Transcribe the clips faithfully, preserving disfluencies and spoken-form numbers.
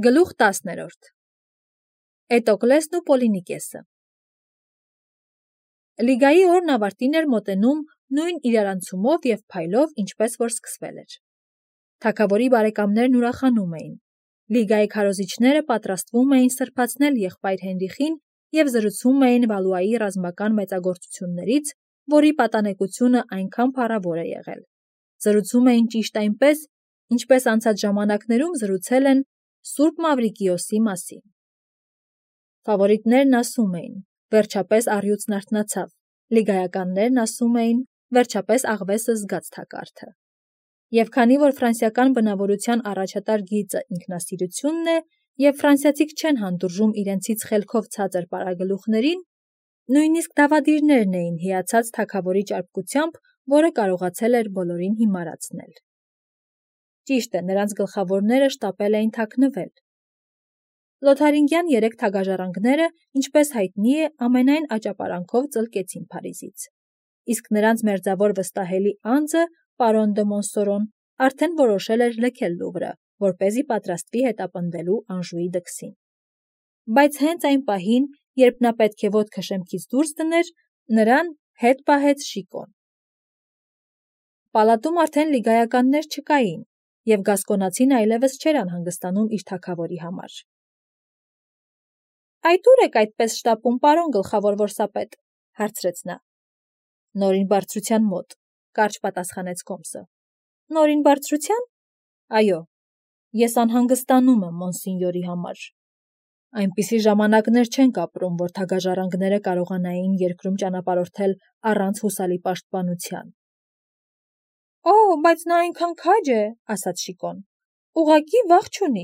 Գլուխ տասներորդ Էտոկլեսն ու Պոլինիկեսը Լիգայի օրն ավարտին էր մոտենում նույն իրարանցումով և փայլով, ինչպես որ սկսվել էր։ Թագավորի բարեկամներն ուրախանում էին։ Լիգայի քարոզիչները պատրաստվում էին սրբացնել եղբայր Հենրիխին և զրուցում էին Վալուայի ռազմական մեծագործություններից, որի պատանեկությունը այնքան փառավոր է եղել։ Զրուցում էին ճիշտ այնպես, ինչպես անցած ժամանակներում զրուցել են Սուրբ Մավրիկիոսի մասին։ Ֆավորիտներն ասում էին. վերջապես առյուծն արթնացավ, լիգայականներն ասում էին. վերջապես աղվեսը զգաց թակարդը։ Եվ քանի որ ֆրանսիական բնավորության առաջատար գիծը ինքնասիրությունն է, և ֆրանսիացիք չեն հանդուրժում իրենցից խելքով ցածր պարագլուխներին, նույնիսկ դավադիրներն էին հիացած թագավորի ճարպկությամբ, որը կարողացել էր բոլորին հիմարացնել։ Ճիշտ է, նրանց գլխավորները շտապել էին թաքնվել։ Լոթարինգյան երեք թագաժառանգները, ինչպես հայտնի է, ամենայն աճապարանքով ծլկեցին Փարիզից։ Իսկ նրանց մերձավոր վստահելի անձը, պարոն դը Մոնսորոն, արդեն որոշել էր լքել Լուվրը, որպեսզի պատրաստվի հետապնդելու Անժուի դքսին։ Բայց հենց այն պահին, երբ նա պետք է ոտքը շեմքից դուրս դներ, նրան հետ պահեց Շիկոն։ Պալատում արդեն լիգայականներ չկային, և գասկոնացին այլևս չէր անհանգստանում իր թագավորի համար։ Այդ ո՞ւր եք այդպես շտապում, պարոն գլխավոր որսապետ, հարցրեց նա։ Նորին բարձրության մոտ, կարճ պատասխանեց Կոմսը։ Նորին բարձրության։ Այո, ես անհանգստանում եմ մոնսինյորի համար։ Այնպիսի ժամանակներ չենք ապրում, որ թագաժառանգները կարողանային երկրում ճանապարհորդել առանց հուսալի պաշտպանության։ Օ, բայց նա այնքան քաջ է, ասաց Շիկոն։ Ուղղակի վախ չունի։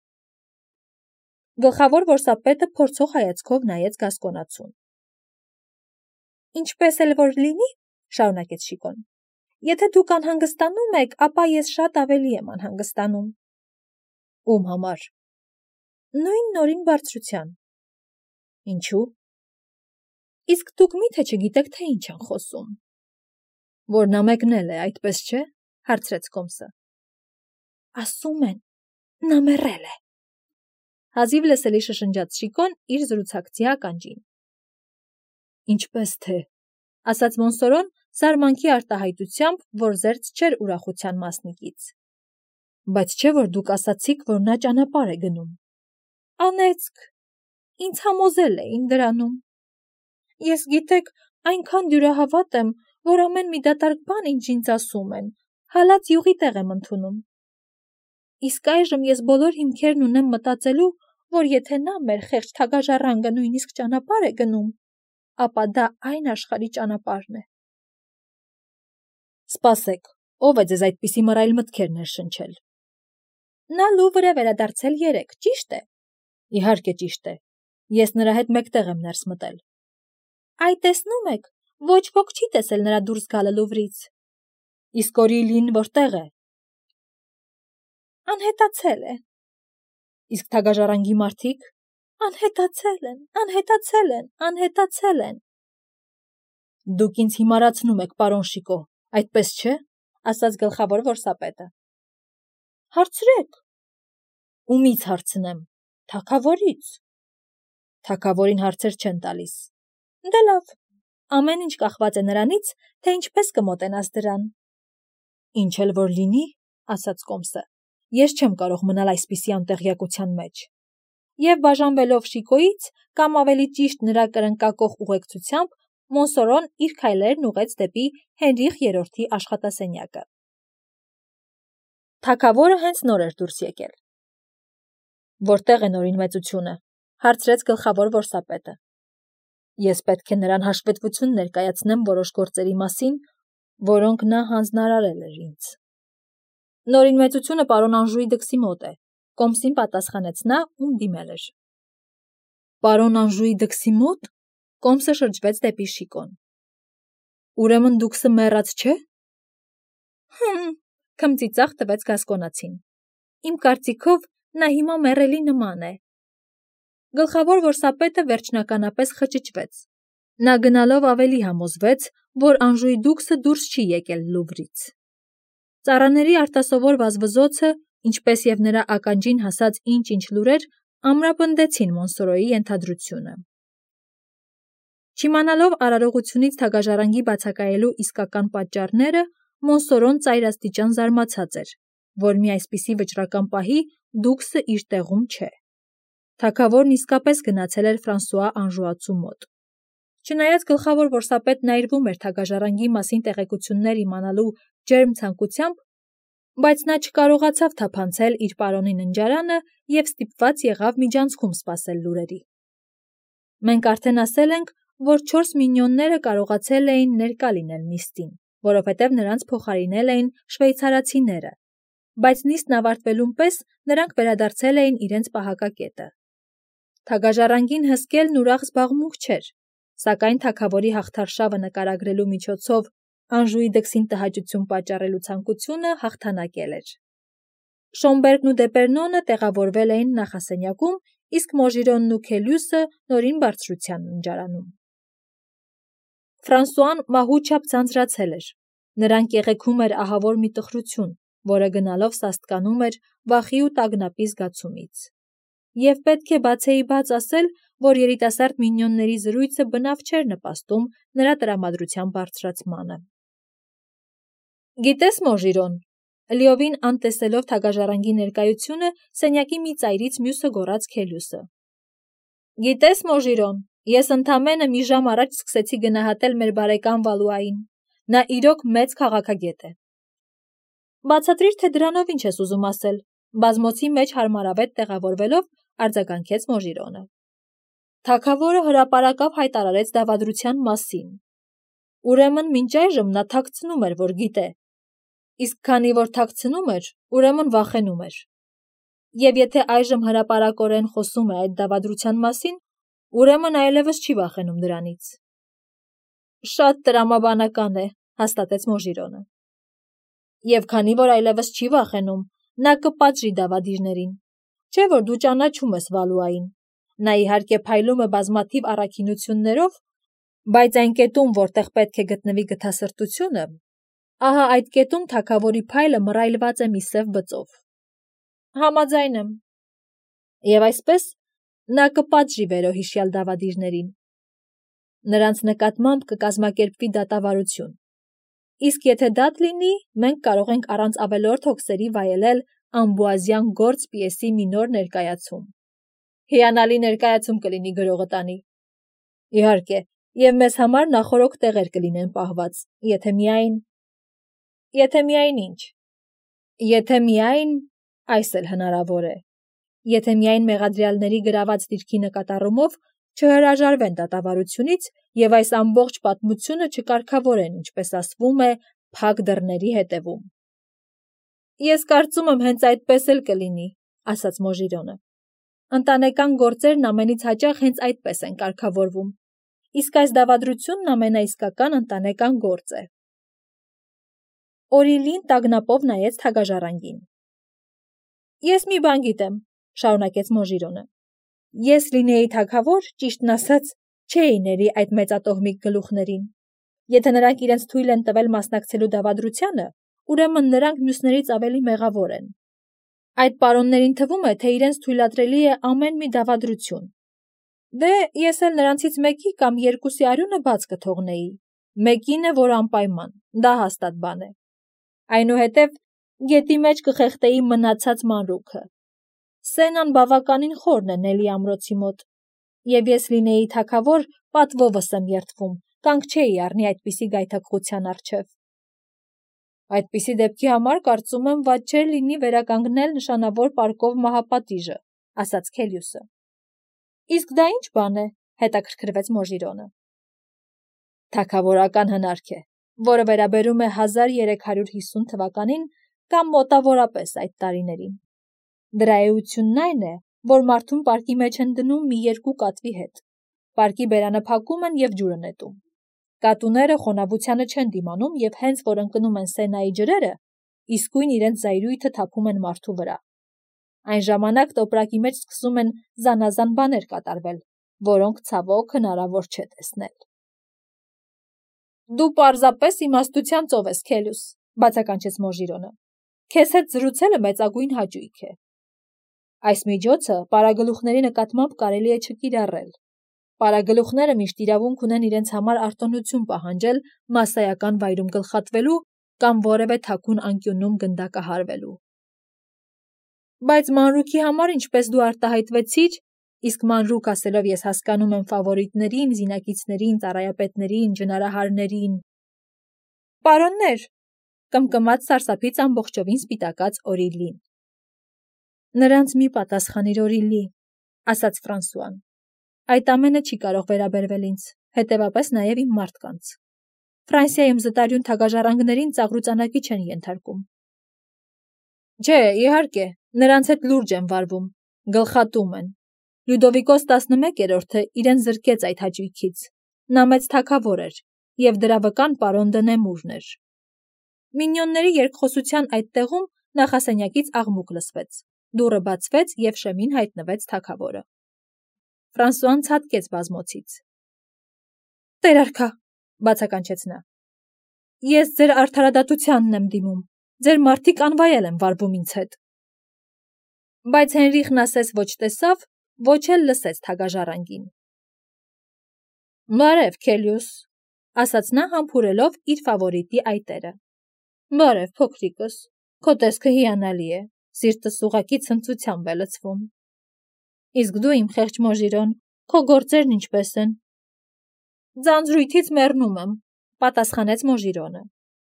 Գլխավոր որսապետը փորձող հայացքով նայեց գասկոնացուն։ Ինչպես էլ որ լինի, շարունակեց Շիկոն, եթե դուք անհանգստանում եք, ապա ես շատ ավելի եմ անհանգստանում։ Ում համար։ Նույն նորին բարձրության։ Ինչու։ Իսկ դուք միթե չգիտեք, թե ինչ են խոսում։ Որ նա մեկնել է, այդպես չէ, հարցրեց Կոմսը։ Ասում են, նա մեռել է։ Հազիվ լսելի շշնջաց Շիկոն իր զրուցակցի ականջին։ Ինչպես թե, ասաց Մոնսորոն զարմանքի արտահայտությամբ, որ զերծ չէր ուրախության մասնիկից։ Բայց չէ որ դուք ասացիք, որ նա ճանապարհ է գնում։ Անեծք, ինձ համոզել էին դրանում։ Ես գիտեք, այնքան դյուրահավատ եմ, որ ամեն մի դատարկ բան, ինչ ինձ ասում են, հալած յուղի տեղ եմ ընդունում։ Իսկ այժմ ես բոլոր հիմքերն ունեմ մտածելու, որ եթե նա մեր խեղճ թագաժառանգը նույնիսկ ճանապարհ է գնում, ապա դա այն աշխարհի ճանապարհն է։ Սպասեք, ով է ձեզ այդպիսի մռայլ մտքեր ներշնչել։ Նա Լուվր է վերադարձել երեկ, ճիշտ է։ Իհարկե ճիշտ է։ Ես նրա հետ մեկտեղ եմ ներս մտել։ Այ տեսնում եք, ոչ ոք չի տեսել նրա դուրս գալը Լուվրից։ Իսկ Օրիլին որտեղ է։ Անհետացել է։ Իսկ թագաժառանգի մարդիկ անհետացել են, անհետացել են, անհետացել են։ Դուք ինձ հիմարացնում եք, պարոն Շիկո, այդպես չէ, ասաց գլխավոր որսապետը։ Հարցրեք։ Ումից հարցնեմ, թագավորից։ Թագավորին հարցեր չեն տալիս։ Դե լավ, ամեն ինչ կախված է նրանից, թե ինչպես կմոտենաս դրան։ Ինչ էլ որ լինի, ասաց Կոմսը, ես չեմ կարող մնալ այսպիսի անտեղյակության մեջ։ Եվ բաժանվելով Շիկոից, կամ ավելի ճիշտ նրա կրնկակոխ ուղեկցությամբ, Մոնսորոն իր քայլերն ուղղեց դեպի Հենրիխ երրորդի աշխատասենյակը։ Թագավորը հենց նոր էր դուրս եկել։ Որտեղ է նորին մեծությունը, հարցրեց գլխավոր որսապետը։ Ես պետք է նրան հաշվետվություն ներկայացնեմ որոշ գործերի մասին, որոնք նա հանձնարարել էր ինձ։ Նորին մեծությունը պարոն Անժուի դքսի մոտ է, Կոմսին պատասխանեց նա, ում դիմել էր։ Պարոն Անժուի դքսի մոտ։ Կոմսը շրջվեց դեպի Շիկոն։ Ուրեմն դուքսը մեռած չէ։ Հմ, քմծիծաղ տվեց գասկոնացին։ Իմ կարծիքով նա հիմա մեռելի նման է։ Գլխավոր որսապետը վերջնականապես խճճվեց։ Նա գնալով ավելի համոզվեց, որ Անժուի դուքսը դուրս չի եկել Լուվրից։ Ծառաների արտասովոր վազվզոցը ինչպես և նրա ականջին հասած ինչ-ինչ լուրեր ամրապնդեցին Մոնսորոյի ենթադրությունը։ Չիմանալով արարողությունից թագաժառանգի բացակայելու իսկական պատճառները, Մոնսորոն ծայրաստիճան զարմացած էր, որ մի այսպիսի վճռական պահի դուքսը իր տեղում չէ։ Թագավորն իսկապես գնացել էր Ֆրանսուଆ Անժուացու մոտ։ Չնայած գլխավոր որսապետն նայրվում էր թագաժառանգի մասին տեղեկություններ իմանալու ջերմ ցանկությամբ, բայց նա չկարողացավ թափանցել իր պարոնի ննջարանը և ստիպված եղավ միջանցքում սպասել լուրերի։ Մենք արդեն ասել ենք, որ չորս մինիոնները կարողացել էին ներկա լինել նիստին, որովհետև նրանց փոխարինել էին շվեյցարացիները, բայց նիստն ավարտվելուն պես նրանք վերադարձել էին իրենց պահակակետը։ Թագաժառանգին հսկելն ուրախ զբաղմունք չէր, սակայն թագավորի հաղթարշավը նկարագրելու միջոցով Անժուի դքսին տհաճություն պատճառելու ցանկությունը հաղթանակել էր։ Շոմբերգն ու Դեպերնոնը տեղավորվել էին նախասենյակում, իսկ Մոժիրոնն ու Քելյուսը նորին բարձրության ննջարանում։ Ֆրանսուան մահու չափ ձանձրացել էր, նրան կեղեքում էր ահավոր մի տխրություն, որը գնալով սաստկանում էր վախի ու տագնապի զգացումից։ Եվ պետք է բացեի բաց ասել, որ երիտասարդ մինիոնների զրույցը բնավ չէր նպաստում նրա տրամադրության բարձրացմանը։ Գիտես, Մոժիրոն, լիովին անտեսելով թագաժառանգի ներկայությունը, սենյակի մի ծայրից մյուսը գոռաց Քելյուսը։ Գիտես, Մոժիրոն, ես ընդամենը մի ժամ առաջ սկսեցի գնահատել մեր բարեկամ Վալուային։ Նա իրոք մեծ քաղաքագետ է։ Բացատրիր, թե դրանով ինչ ես ուզում ասել, բազմոցի մեջ հարմարավետ տեղավորվելով արձագանքեց Մոժիրոնը։ Թագավորը հրապարակավ հայտարարեց դավադրության մասին։ Ուրեմն մինչ այժմ նա թաքցնում էր, որ գիտե, իսկ քանի որ թաքցնում էր, ուրեմն վախենում էր։ Եվ եթե այժմ հրապարակորեն խոսում է այդ դավադրության մասին, ուրեմն այլևս չի վախենում դրանից։ Շատ տրամաբանական է, հաստատեց Մոժիրոնը։ Եվ քանի որ այլևս չի վախենում, նա կպատժի դավադիրներին, չէ՞ որ դու ճանաչում ես Վալուային։ Նա իհարկե փայլում է բազմաթիվ առաքինություններով, բայց այն կետում, որտեղ պետք է գտնվի գթասրտությունը, ահա այդ կետում թագավորի փայլը մռայլված է մի սև բծով։ Համաձայն եմ։ Եվ այսպես նա կպատժի վերոհիշյալ դավադիրներին։ Նրանց նկատմամբ կկազմակերպվի դատավարություն։ Իսկ եթե դատ լինի, մենք կարող ենք առանց ավելորդ հոգսերի վայելել Ամբուազյան գործ պիեսի մի նոր ներկայացում։ Հիանալի ներկայացում կլինի գրողը տանի։ Իհարկե, և մեզ համար նախորոք տեղեր կլինեն պահված, եթե միայն… Եթե միայն ինչ։ Եթե միայն… Այս էլ հնարավոր է։ Եթե միայն մեղադրյալների գրաված դիրքի նկատառումով չհրաժարվեն դատավարությունից և այս ամբողջ պատմությունը չկարգավորեն, ինչպես ասվում է, փակ դռների հետևում։ Ես կարծում եմ հենց այդպես էլ կլինի, ասաց Մոժիրոնը։ Ընտանեկան գործերն ամենից հաճախ հենց այդպես են կարգավորվում, իսկ այս դավադրությունն ամենաիսկական ընտանեկան գործ է։ Օրիլին տագնապով նայեց թագաժառանգին։ Ես մի բան գիտեմ, շարունակեց Մոժիրոնը։ Ես լինեի թագավոր, ճիշտն ասած, չէի ների այդ մեծատոհմիկ գլուխներին։ Եթե նրանք իրենց թույլ են տվել մասնակցելու դավադրությանը, ուրեմն նրանք մյուսներից ավելի մեղավոր են։ Այդ պարոններին թվում է, թե իրենց թույլատրելի է ամեն մի դավադրություն։ Դե, ես էլ նրանցից մեկի կամ երկուսի արյունը բաց կթողնեի։ Մեկինը, որ անպայման, դա հաստատ բան է։ Այնուհետև գետի մեջ կխեղդեի մնացած մանրուքը։ Սենան բավականին խորն է Նելի ամրոցի մոտ։ Եվ ես լինեի թագավոր, պատվովս եմ երդվում, կանգ չէի առնի այդպիսի գայթակղության առջև։ Այդպիսի դեպքի համար կարծում եմ վատ չէր լինի վերականգնել նշանավոր պարկով մահապատիժը, ասաց Քելյուսը։ Իսկ դա ինչ բան է, հետաքրքրվեց Մոժիրոնը։ Թագավորական հնարք է, որը վերաբերում է հազար երեք հարյուր հիսուն թվականին կամ մոտավորապես այդ տարիներին։ Դրա էությունն այն է, որ մարդուն պարկի մեջ են դնում մի երկու կատվի հետ։ Պարկի բերանը փակում են և ջուրը նետում։ Կատուները խոնավությանը չեն դիմանում և հենց որ ընկնում են Սենայի ջրերը, իսկույն իրենց զայրույթը թափում են մարդու վրա։ Այն ժամանակ տոպրակի մեջ սկսում են զանազան բաներ կատարվել, որոնք ցավոք հնարավոր չէ տեսնել։ Դու պարզապես իմաստության ծով ես, Քելյուս, բացականչեց Մոժիրոնը։ Քեզ հետ զրուցելը մեծագույն հաճույք է։ Այս միջոցը պարագլուխների նկատմամբ կարելի է չկիրառել։ Պարագլուխները միշտ իրավունք ունեն իրենց համար արտոնություն պահանջել մասսայական վայրում գլխատվելու կամ որևէ թաքուն անկյունում գնդակահարվելու։ Բայց մանրուքի համար, ինչպես դու արտահայտվեցիր, իսկ մանրուք ասելով ես հասկանում եմ ֆավորիտներին, զինակիցներին, ծառայապետներին, ջնարահարներին։ Պարոններ, կմկմաց սարսափից ամբողջովին սպիտակած Օրիլլին։ Նրանց մի պատասխանիր, Օրիլլի, ասաց Ֆրանսուան։ Այդ ամենը չի կարող վերաբերվել ինձ, հետևապես նաև իմ մարդկանց։ Ֆրանսիայում զտարյուն թագաժառանգներին ծաղրուծանակի չեն ենթարկում։ Չէ, իհարկե, նրանց հետ լուրջ են վարվում, գլխատում են։ Լյուդովիկոս տասնմեկերորդը իրեն զրկեց այդ հաճույքից։ Նա մեծ թագավոր էր, և դրա վկան պարոն դը Նեմուրն էր։ Մինյոնների երկխոսության այդ տեղում նախասենյակից աղմուկ լսվեց, դուռը բացվեց և շեմին հայտնվեց թագավորը։ Ֆրանսուան ցատկեց բազմոցից։ Տեր արքա, բացականչեց նա։ Ես ձեր արդարադատությանն եմ դիմում, ձեր մարդիկ անվայել են վարվում ինձ հետ։ Բայց Հենրիխն ասես ոչ տեսավ, ոչ էլ լսեց թագաժառանգին։ Բարև, Քելիուս, ասաց նա համբուրելով իր ֆավորիտի այտերը։ Բարև, փոքրիկս, քո տեսքը հիանալի է, սիրտս ուղղակի ցնծությամբ է լցվում։ Իսկ դու, իմ խեղճ Մոժիրոն, քո գործերն ինչպես են։ Ձանձրույթից մեռնում եմ, պատասխանեց Մոժիրոնը։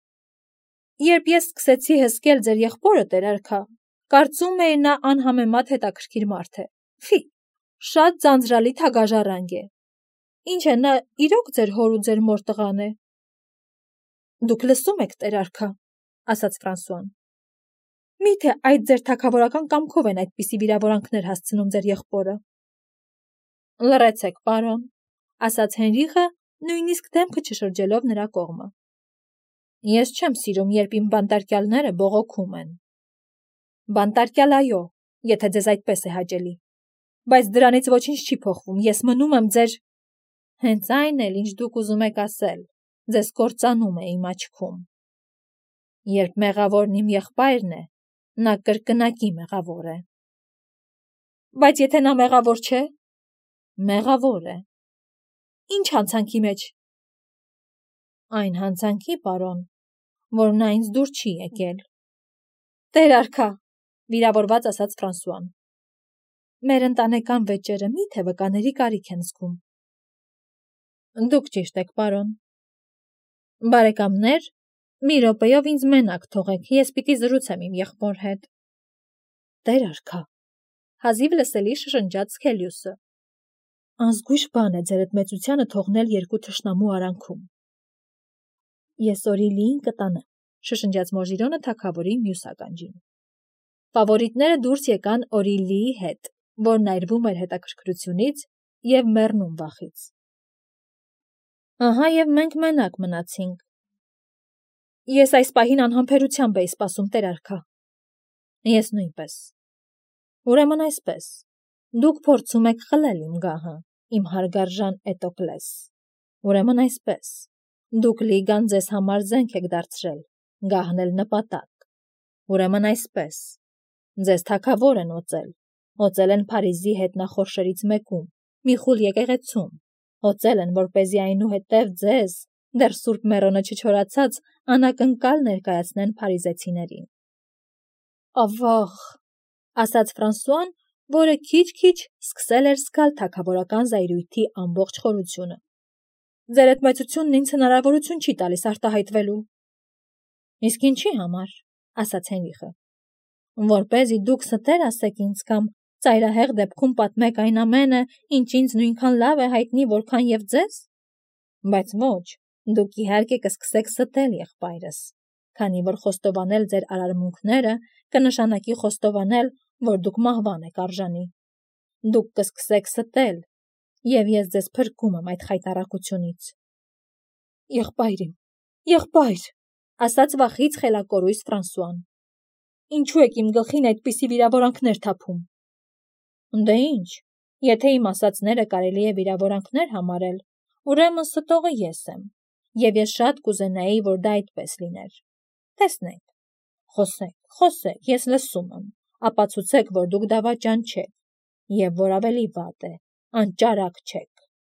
Երբ ես սկսեցի հսկել ձեր եղբորը, տեր արքա, կարծում էի նա անհամեմատ հետաքրքիր մարդ է։ Ֆի, շատ ձանձրալի թագաժառանգ է։ Ինչ է, նա իրոք ձեր հոր ու ձեր մոր տղան է։ Դուք լսում եք, տեր արքա, ասաց Ֆրանսուան։ Միթե այդ ձեր թագավորական կամքով են այդպիսի վիրավորանքներ հասցնում ձեր եղբորը։ Լռեցեք, պարոն, ասաց Հենրիխը, նույնիսկ դեմքը չշրջելով նրա կողմը։ Ես չեմ սիրում, երբ իմ բանտարկյալները բողոքում են։ Բանտարկյալ այո, եթե ձեզ այդպես է հաճելի։ Բայց դրանից ոչինչ չի փոխվում, ես մնում եմ ձեր… Հենց այն էլ, ինչ դուք ուզում եք ասել, ձեզ կործանում է իմ աչքում։ Երբ մեղավորն իմ եղբայրն է, նա կրկնակի մեղավոր է։ Բայց եթե նա մեղավոր չէ… Մեղավոր է։ Ինչ հանցանքի մեջ։ Այն հանցանքի, պարոն, որ նա ինձ դուր չի եկել։ Տեր արքա, վիրավորված ասաց Ֆրանսուան։ Մեր ընտանեկան վեճերը միթե վկաների կարիք են զգում։ Դուք ճիշտ եք, պարոն։ Բարեկամներ, մի րոպեով ինձ մենակ թողեք, ես պիտի զրուցեմ իմ եղբոր հետ։ Տեր արքա, հազիվ լսելի շշնջաց Քելիուսը։ Անզգույշ բան է ձերդ մեծությանը թողնել երկու թշնամու արանքում։ Ես Օրիլիին կտանեմ, շշնջաց Մոժիրոնը թագավորի մյուս ականջին։ Ֆավորիտները դուրս եկան Օրիլիի հետ, որն այրվում էր հետաքրքրությունից և մեռնում վախից։ Ահա և մենք մենակ մնացինք։ Ես այս պահին անհամբերությամբ էի սպասում, տեր արքա։ Ես նույնպես։ Ուրեմն այսպես, դուք փորձում եք խլել իմ գահը, իմ հարգարժան Էտոկլես։ Ուրեմն այսպես, դուք Լիգան ձեզ համար զենք եք դարձրել, գահն էլ նպատակ։ Ուրեմն այսպես, ձեզ թագավոր են օծել, օծել են Փարիզի հետնախորշերից մեկում, մի խուլ եկեղեցում, օծել են, որպեսզի այնուհետև ձեզ, դեռ Սուրբ Մեռոնը չչորացած, անակնկալ ներկայացնեն փարիզեցիներին։ Ավաղ, ասաց Ֆրանսուան, որը քիչ-քիչ սկսել էր զգալ թագավորական զայրույթի ամբողջ խորությունը։ Ձեր այդ մեծությունն ինձ հնարավորություն չի տալիս արտահայտվելու։ Իսկ ինչի համար, ասաց Հենրիխը։ Որպեսզի դուք ստեր ասեք ինձ կամ ծայրահեղ դեպքում պատմեք այն ամենը, ինչ ինձ նույնքան լավ է հայտնի, որքան և ձեզ։ Բայց ոչ, դուք իհարկե կսկսեք ստել եղբայրս, քանի որ խոստովանել ձեր արարմունքները կնշանակի խոստովանել, որ դուք մահվան եք արժանի։ Դուք կսկսեք ստել, և ես ձեզ փրկում եմ այդ խայտառակությունից։ Եղբայր իմ, եղբայր, ասաց վախից խելակորույս Ֆրանսուան։ Ինչու եք իմ գլխին այդպիսի վիրավորանքներ թափում։ Դե ինչ, եթե իմ ասածները կարելի է վիրավորանքներ համարել, ուրեմն ստողը ես եմ, և ես շատ կուզենայի, որ դա այդպես լիներ։ Տեսնենք, Խոսեք, խոսեք, ես լսում եմ, ապացուցեք, որ դուք դավաճան չեք, և որ ավելի վատ է, անճարակ չեք։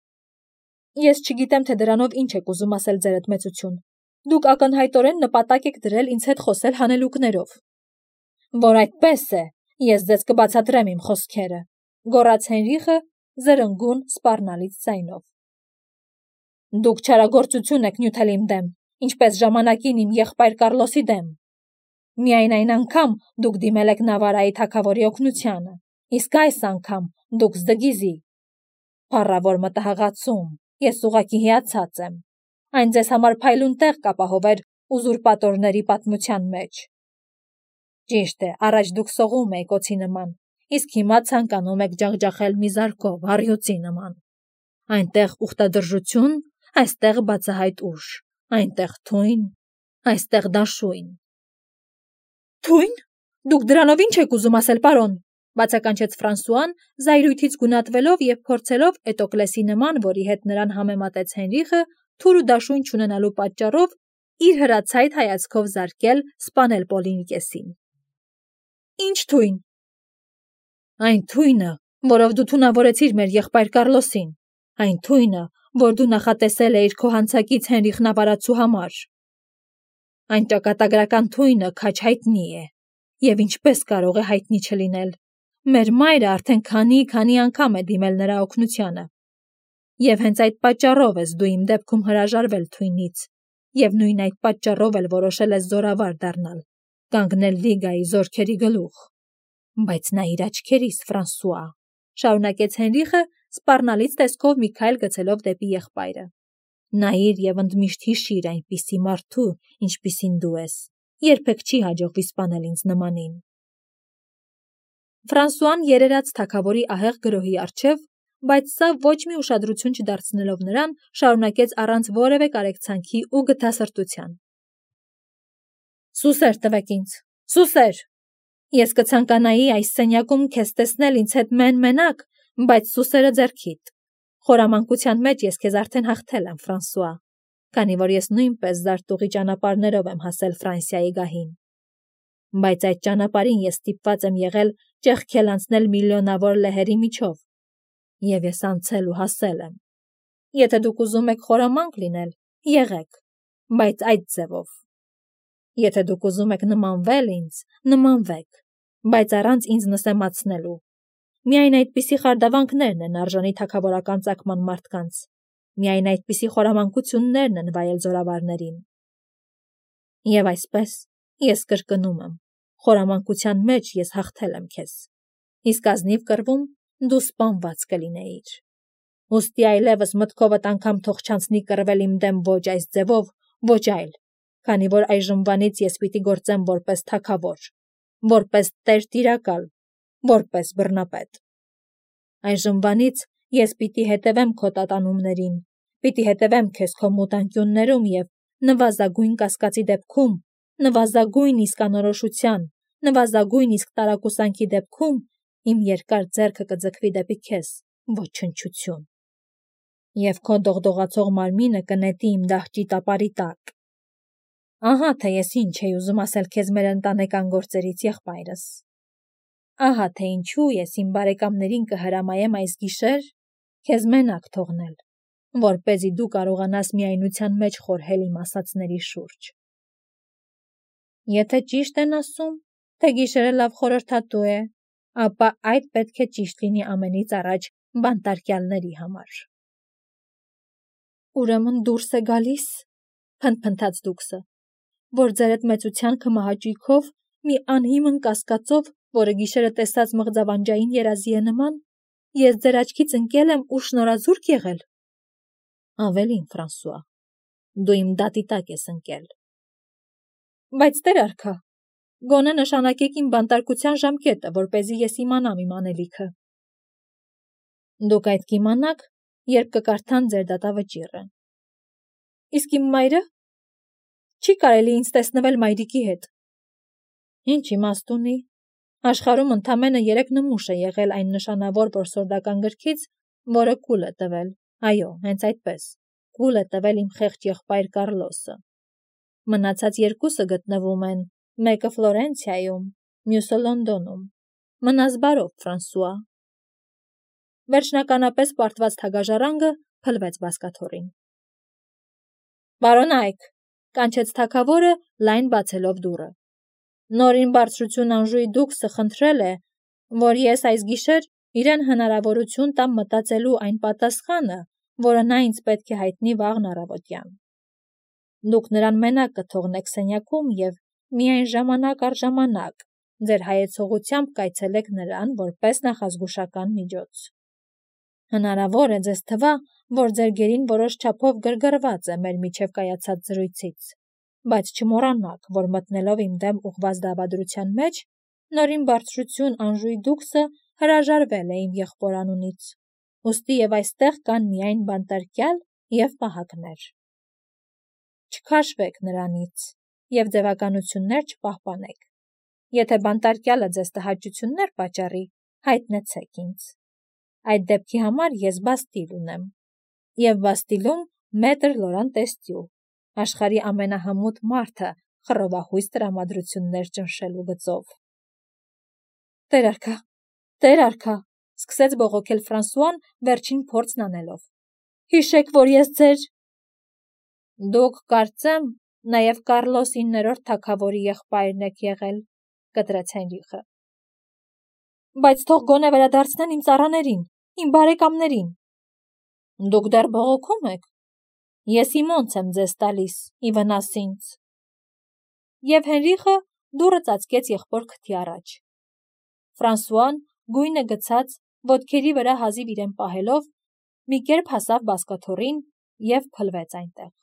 Ես չգիտեմ, թե դրանով ինչ եք ուզում ասել ձերդ մեծություն։ Դուք ակնհայտորեն նպատակ եք դրել ինձ հետ խոսել հանելուկներով։ Որ այդպես է, ես ձեզ կբացատրեմ իմ խոսքերը, գոռաց Հենրիխը զրնգուն սպառնալից ձայնով։ Դուք չարագործություն եք նյութել իմ դեմ, ինչպես ժամանակին իմ եղբայր Կառլոսի դեմ։ Միայն այն անգամ դուք դիմել եք Նավարայի թագավորի օգնությանը, իսկ այս անգամ դուք զդգիզի։ Փառավոր մտահղացում, ես ուղղակի հիացած եմ։ Այն ձեզ համար փայլուն տեղ կապահովեր ուզուրպատորների պատմության մեջ։ Ճիշտ է, առաջ դուք սողում եք օձի նման, իսկ հիմա ցանկանում եք ջախջախել մի զարկով, առյուծի նման։ Այնտեղ ուխտադրժություն, այստեղ բացահայտ ուժ, այնտեղ թույն, այստեղ դաշույն։ Թույն։ Դուք դրանով ինչ եք ուզում ասել, պարոն, բացականչեց Ֆրանսուան, զայրույթից գունատվելով և փորձելով Էտոկլեսի նման, որի հետ նրան համեմատեց Հենրիխը, թուր ու դաշույն չունենալու պատճառով իր հրացայտ հայացքով զարկել սպանել Պոլինիկեսին։ Ինչ թույն։ Այն թույնը, որով դու թունավորեցիր մեր եղբայր Կառլոսին, այն թույնը, որ դու նախատեսել էիր քո հանցակից Հենրիխ Նավարացու համար։ Այն ճակատագրական թույնը քաջ հայտնի է, և ինչպես կարող է հայտնի չլինել։ Մեր մայրը արդեն քանի-քանի անգամ է դիմել նրա օգնությանը։ Եվ հենց այդ պատճառով ես դու իմ դեպքում հրաժարվել թույնից, և նույն այդ պատճառով էլ որոշել ես զորավար դառնալ, կանգնել Լիգայի զորքերի գլուխ։ Բայց նայիր աչքերիս, Ֆրանսուଆ, շարունակեց Հենրիխը, սպառնալից տեսքով մի քայլ գցելով դեպի եղբայրը։ Նայիր և ընդմիշտ հիշիր այնպիսի մարդու, ինչպիսին դու ես, երբեք չի հաջողվի սպանել ինձ նմանին։ Ֆրանսուան երերաց թագավորի ահեղ գրոհի առջև, բայց սա ոչ մի ուշադրություն չդարձնելով նրան, շարունակեց առանց որևէ կարեկցանքի ու գթասրտության. Սուսեր տվեք ինձ, սուսեր։ Ես կցանկանայի այս սենյակում քեզ տեսնել ինձ հետ մեն-մենակ, բայց սուսերը ձեռքիդ։ Խորամանկության մեջ ես քեզ արդեն հաղթել եմ, Ֆրանսուଆ, քանի որ ես նույնպես զարտուղի ճանապարհներով եմ հասել Ֆրանսիայի գահին։ Բայց այդ ճանապարհին ես ստիպված եմ եղել ճեղքել անցնել միլիոնավոր լեհերի միջով, և ես անցել ու հասել եմ։ Եթե դուք ուզում եք խորամանկ լինել, եղեք, բայց այդ ձևով։ Եթե դուք ուզում եք նմանվել ինձ, նմանվեք, բայց առանց ինձ նսեմացնելու։ Միայն այդպիսի խարդավանքներն են արժանի թագավորական ծագման մարդկանց, միայն այդպիսի խորամանկություններն են վայել զորավարներին։ Եվ այսպես, ես կրկնում եմ, խորամանկության մեջ ես հաղթել եմ քեզ, իսկ ազնիվ կռվում դու սպանված կլինեիր։ Ուստի այլևս մտքովդ անգամ թող չանցնի կռվել իմ դեմ ոչ այս ձևով, ոչ այլ, քանի որ այժմվանից ես պիտի գործեմ որպես թագավոր, որպես տեր տիրակալ, որպես բռնապետ։ Այժմվանից ես պիտի հետևեմ քո տատանումներին, պիտի հետևեմ քեզ քո մութանկյուններում և նվազագույն կասկածի դեպքում, նվազագույն իսկ անորոշության, նվազագույն իսկ տարակուսանքի դեպքում իմ երկար ձեռքը կձգվի դեպի քեզ, ոչնչություն։ Եվ քո դողդողացող մարմինը կնետի իմ դահճի տապարի տակ։ Ահա թե ես ինչ էի ուզում ասել քեզ մեր ընտանեկան գործերից, եղբայրս։ Ահա թե ինչու ես իմ բարեկամներին կհրամայեմ այս գիշեր քեզ մենակ թողնել, որպեսզի դու կարողանաս միայնության մեջ խորհել իմ ասածների շուրջ։ Եթե ճիշտ են ասում, թե գիշերը լավ խորհրդատու է, ապա այդ պետք է ճիշտ լինի ամենից առաջ բանտարկյալների համար։ Ուրեմն դուրս է գալիս, փնթփնթաց Դուքսը, որ ձերդ մեծության քմահաճույքով մի անհիմն կասկածով, որը գիշերը տեսած մղձավանջային երազի է նման, ես ձեր աչքից ընկել եմ ու շնորհազուրկ եղել։ Ավելին, Ֆրանսուଆ, դու իմ դատի տակ ես ընկել։ Բայց տեր արքա, գոնե նշանակեք իմ բանտարկության ժամկետը, որպեսզի ես իմանամ իմ անելիքը։ Դուք այդ կիմանաք, երբ կկարդան ձեր դատավճիռը։ Իսկ իմ մայրը։ Չի կարելի ինձ տեսնվել մայրիկի հետ։ Ինչ իմաստ ունի։ Աշխարհում ընդամենը երեք նմուշ է եղել այն նշանավոր որսորդական գրքից, որը կուլ է տվել, այո, հենց այդպես, կուլ է տվել իմ խեղճ եղբայր Կառլոսը։ Մնացած երկուսը գտնվում են Մեկը Ֆլորենցիայում, մյուսը Լոնդոնում։ Մնաս բարով, Ֆրանսուଆ։ Վերջնականապես պարտված թագաժառանգը փլվեց բազկաթոռին։ Բարոն Այք, կանչեց թագավորը, լայն բացելով դուռը։ Նորին բարձրություն Անժուի դուքսը խնդրել է, որ ես այս գիշեր իրեն հնարավորություն տամ մտածելու այն պատասխանը, որը նա ինձ պետք է հայտնի վաղն առավոտյան։ Դուք նրան մենակ կթողնեք սենյակում և միայն ժամանակ առ ժամանակ ձեր հայեցողությամբ կայցելեք նրան որպես նախազգուշական միջոց։ Հնարավոր է ձեզ թվա, որ ձեր գերին որոշ չափով գրգռված է մեր միջև կայացած զրույցից, բայց չմոռանաք, որ մտնելով իմ դեմ ուղղված դավադրության մեջ, նորին բարձրություն Անժուի դուքսը հրաժարվել է իմ եղբոր անունից, ուստի և այստեղ կան միայն բանտարկյալ և պահակներ։ Չքաշվեք նրանից և ձևականություններ չպահպանեք։ Եթե բանտարկյալը ձեզ տհաճություններ պատճառի, հայտնեցեք ինձ։ Այդ դեպքի համար ես Բաստիլ ունեմ, և Բաստիլում մետր Լորան Տեստյու, աշխարհի ամենահմուտ մարդը խռովահույս տրամադրություններ ճնշելու գծով։ Տեր արքա, Տեր արքա, սկսեց բողոքել Ֆրանսուան վերջին փորձն անելով։ Հիշեք, որ ես ձեր… Դուք, կարծեմ, նաև Կարլոս իններորդ թագավորի եղբայրն եք եղել, կտրեց Հենրիխը։ Բայց թող գոնե վերադարձնեն իմ ծառաներին, իմ բարեկամներին։ Դուք դեռ բողոքում եք։ Ես իմ օնց եմ ձեզ տալիս, ի վնաս ինձ։ Եվ Հենրիխը դուռը ծածկեց եղբոր քթի առաջ։ Ֆրանսուան, գույնը գցած, ոտքերի վրա հազիվ իրեն պահելով, մի կերպ հասավ բազկաթոռին և փլվեց այնտեղ։